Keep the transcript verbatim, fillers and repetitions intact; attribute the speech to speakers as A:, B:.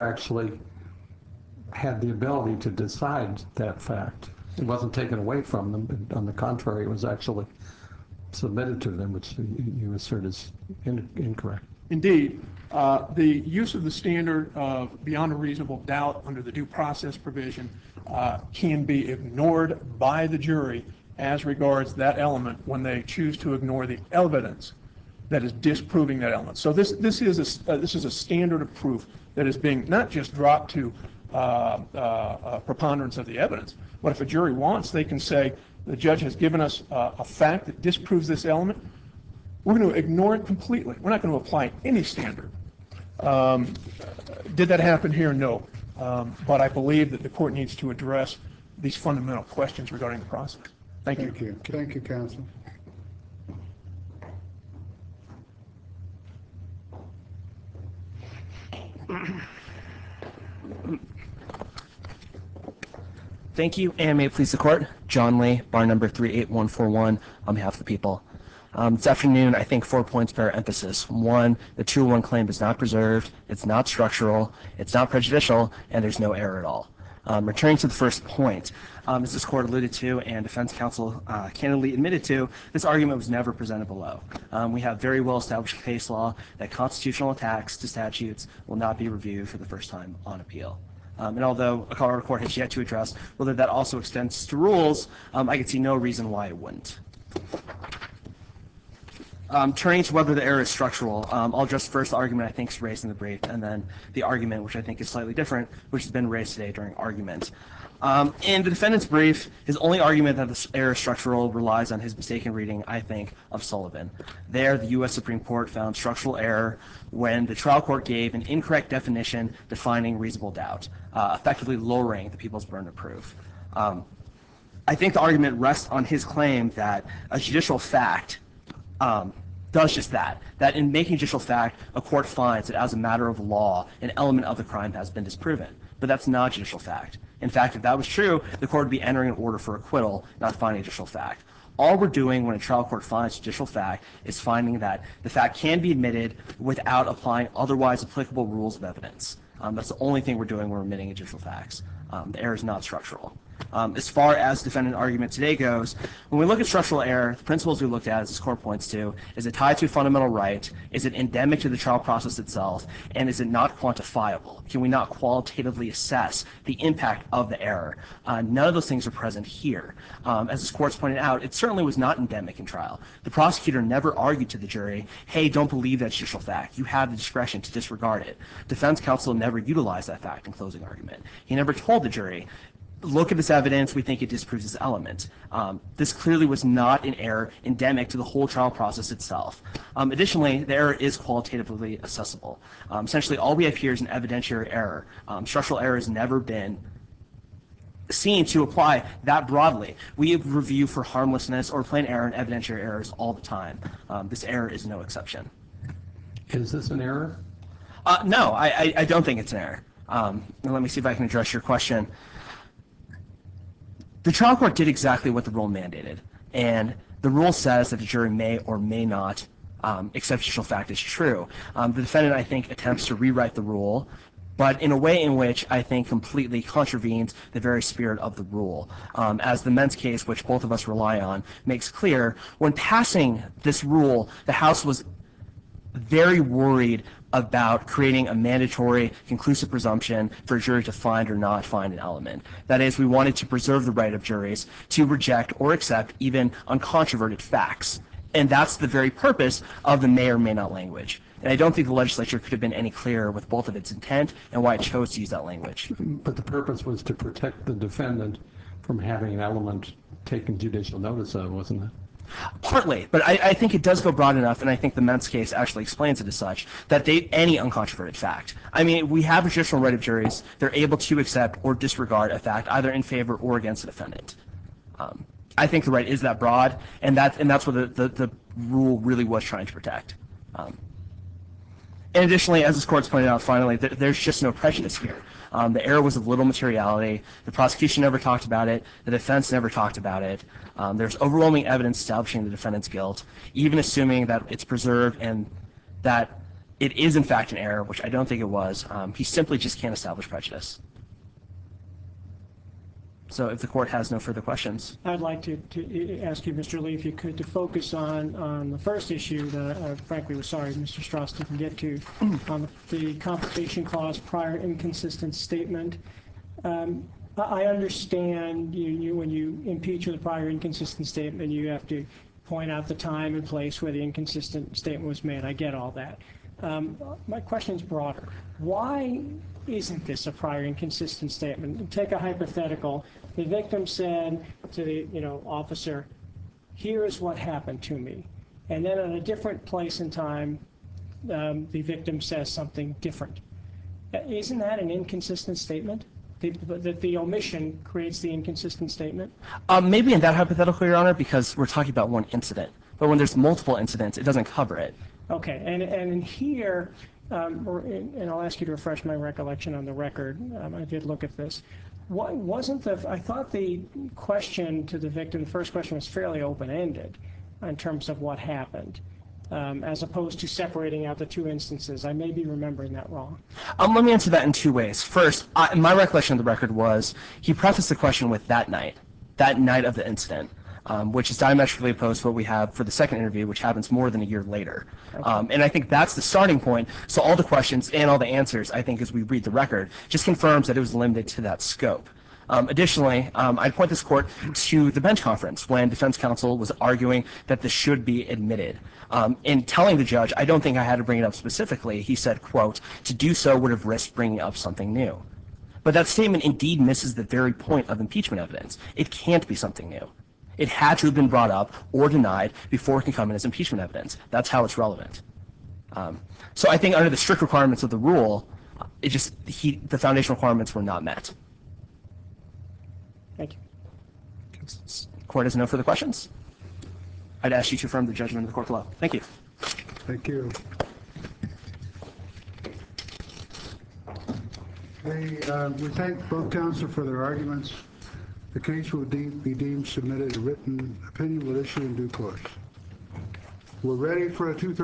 A: actually had the ability to decide that fact. It wasn't taken away from them. On the contrary, it was actually submitted to them, which you assert is in, incorrect.
B: Indeed. Uh, the use of the standard of beyond a reasonable doubt under the due process provision uh, can be ignored by the jury as regards that element when they choose to ignore the evidence that is disproving that element. So this this is a uh, this is a standard of proof that is being not just dropped to uh, uh, uh, preponderance of the evidence, but if a jury wants, they can say the judge has given us uh, a fact that disproves this element. We're going to ignore it completely. We're not going to apply any standard. Um, did that happen here? No. Um, but I believe that the court needs to address these fundamental questions regarding the process. Thank you.
C: Thank you. Thank you, counsel.
D: Thank you, and may it please the court. John Lee, bar number three eight one four one, on behalf of the people. Um, this afternoon, I think four points bear emphasis. One, the two oh one claim is not preserved, it's not structural, it's not prejudicial, and there's no error at all. Um, returning to the first point, um, as this court alluded to and defense counsel uh, candidly admitted to, this argument was never presented below. Um, we have very well-established case law that constitutional attacks to statutes will not be reviewed for the first time on appeal. Um, and although a Colorado court has yet to address whether that also extends to rules, um, I can see no reason why it wouldn't. Um, turning to whether the error is structural, um, I'll address first the argument I think is raised in the brief, and then the argument, which I think is slightly different, which has been raised today during argument. Um, in the defendant's brief, his only argument that the error is structural relies on his mistaken reading, I think, of Sullivan. There, the U S Supreme Court found structural error when the trial court gave an incorrect definition defining reasonable doubt, uh, effectively lowering the people's burden of proof. Um, I think the argument rests on his claim that a judicial fact um, does just that, that in making judicial fact, a court finds that as a matter of law, an element of the crime has been disproven. But that's not judicial fact. In fact, if that was true, the court would be entering an order for acquittal, not finding a judicial fact. All we're doing when a trial court finds judicial fact is finding that the fact can be admitted without applying otherwise applicable rules of evidence. Um, that's the only thing we're doing when we're admitting judicial facts. Um, the error is not structural. Um, as far as defendant argument today goes, when we look at structural error, the principles we looked at, as this court points to, is it tied to a fundamental right? Is it endemic to the trial process itself? And is it not quantifiable? Can we not qualitatively assess the impact of the error? Uh, none of those things are present here. Um, as this court's pointed out, it certainly was not endemic in trial. The prosecutor never argued to the jury, hey, don't believe that judicial fact. You have the discretion to disregard it. Defense counsel never utilized that fact in closing argument. He never told the jury, look at this evidence, we think it disproves this element. Um, this clearly was not an error endemic to the whole trial process itself. Um, additionally, the error is qualitatively accessible. Um, essentially, all we have here is an evidentiary error. Um, structural error has never been seen to apply that broadly. We review for harmlessness or plain error and evidentiary errors all the time. Um, this error is no exception.
A: Is this an error?
D: Uh, no, I, I, I don't think it's an error. Um, let me see if I can address your question. The trial court did exactly what the rule mandated, and the rule says that the jury may or may not um, accept judicial fact as true. Um, the defendant, I think, attempts to rewrite the rule, but in a way in which I think completely contravenes the very spirit of the rule. Um, as the Mentz case, which both of us rely on, makes clear, when passing this rule, the House was very worried about creating a mandatory conclusive presumption for a jury to find or not find an element. That is, we wanted to preserve the right of juries to reject or accept even uncontroverted facts. And that's the very purpose of the may or may not language. And I don't think the legislature could have been any clearer with both of its intent and why it chose to use that language.
A: But the purpose was to protect the defendant from having an element taken judicial notice of, wasn't it?
D: Partly, but I, I think it does go broad enough, and I think the Mentz case actually explains it as such, that they, any uncontroverted fact. I mean, we have a judicial right of juries. They're able to accept or disregard a fact, either in favor or against the defendant. Um, I think the right is that broad, and, that, and that's what the, the, the rule really was trying to protect. Um, and additionally, as this court's pointed out, finally, th there's just no prejudice here. Um, the error was of little materiality. The prosecution never talked about it. The defense never talked about it. Um, there's overwhelming evidence establishing the defendant's guilt, even assuming that it's preserved and that it is in fact an error, which I don't think it was, um, he simply just can't establish prejudice. So if the court has no further questions.
C: I'd like to, to ask you, Mister Lee, if you could, to focus on, on the first issue that I frankly was sorry Mister Strauss didn't get to, on the Confrontation Clause prior inconsistent statement. Um, I understand you, you, when you impeach with a prior inconsistent statement, you have to point out the time and place where the inconsistent statement was made. I get all that. Um, my question is broader. Why isn't this a prior inconsistent statement? Take a hypothetical. The victim said to the you know officer, "Here is what happened to me," and then at a different place and time, um, the victim says something different. Isn't that an inconsistent statement? That the, the omission creates the inconsistent statement?
D: Um, maybe in that hypothetical, Your Honor, because we're talking about one incident. But when there's multiple incidents, it doesn't cover it.
C: Okay, and and in here, um, or in, and I'll ask you to refresh my recollection on the record. Um, I did look at this. Why wasn't the? I thought the question to the victim, the first question, was fairly open-ended in terms of what happened, um, as opposed to separating out the two instances. I may be remembering that wrong.
D: Um, let me answer that in two ways. First, I, my recollection of the record was he prefaced the question with that night, that night of the incident. Um, which is diametrically opposed to what we have for the second interview, which happens more than a year later. Okay. Um, and I think that's the starting point. So all the questions and all the answers, I think, as we read the record, just confirms that it was limited to that scope. Um, additionally, um, I'd point this court to the bench conference when defense counsel was arguing that this should be admitted. Um, in telling the judge, I don't think I had to bring it up specifically, he said, quote, "To do so would have risked bringing up something new." But that statement indeed misses the very point of impeachment evidence. It can't be something new. It had to have been brought up or denied before it can come in as impeachment evidence. That's how it's relevant. Um, so I think under the strict requirements of the rule, it just he, the foundation requirements were not met.
C: Thank you.
D: Court has no further questions. I'd ask you to affirm the judgment of the court below. Thank you.
E: Thank you. Okay, uh, we thank both counsel for their arguments. The case will de- be deemed submitted. A written opinion will issue in due course. We're ready for a two thirty.